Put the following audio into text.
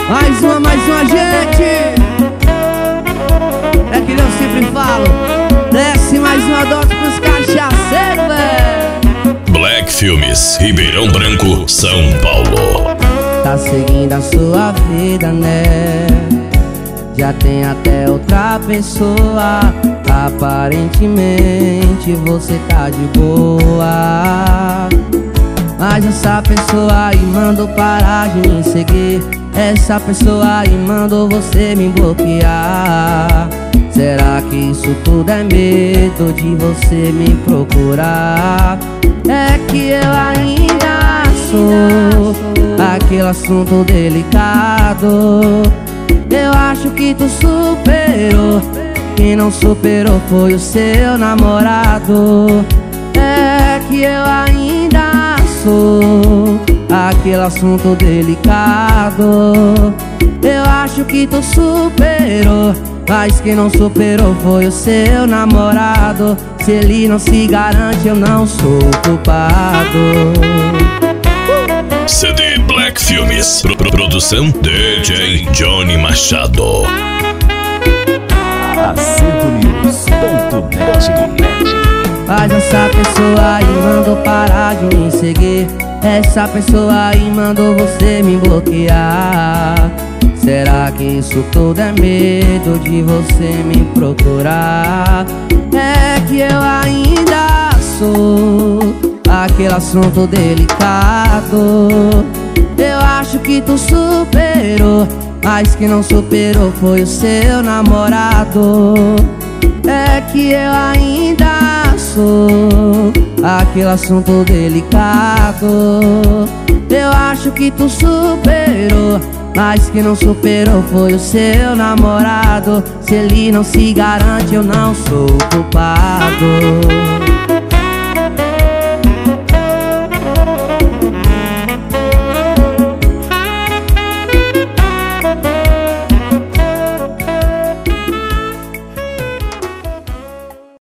Mais uma, gente. É que eu sempre falo, desce mais uma dose pros cachaceiros, velho. Black Filmes, Ribeirão Branco, São Paulo. Tá seguindo a sua vida, né? Já tem até outra pessoa. Aparentemente você tá de boa, mas essa pessoa aí mandou parar de me seguir. Essa pessoa aí mandou você me bloquear. Será que isso tudo é medo de você me procurar? É que eu ainda sou aquele assunto delicado. Eu acho que tu superou. Quem não superou foi o seu namorado. É que eu ainda sou aquele assunto delicado. Eu acho que tu superou, mas quem não superou foi o seu namorado. Se ele não se garante, eu não sou culpado. CD Black Filmes, produção DJ Johnny Machado. AcertoNews.net. Mas essa pessoa aí mandou parar de me seguir. Essa pessoa aí mandou você me bloquear. Será que isso tudo é medo de você me procurar? É que eu ainda sou aquele assunto delicado. Eu acho que tu superou, mas que não superou foi o seu namorado. É que eu ainda sou aquele assunto delicado. Eu acho que tu superou, mas que não superou foi o seu namorado. Se ele não se garante, eu não sou culpado.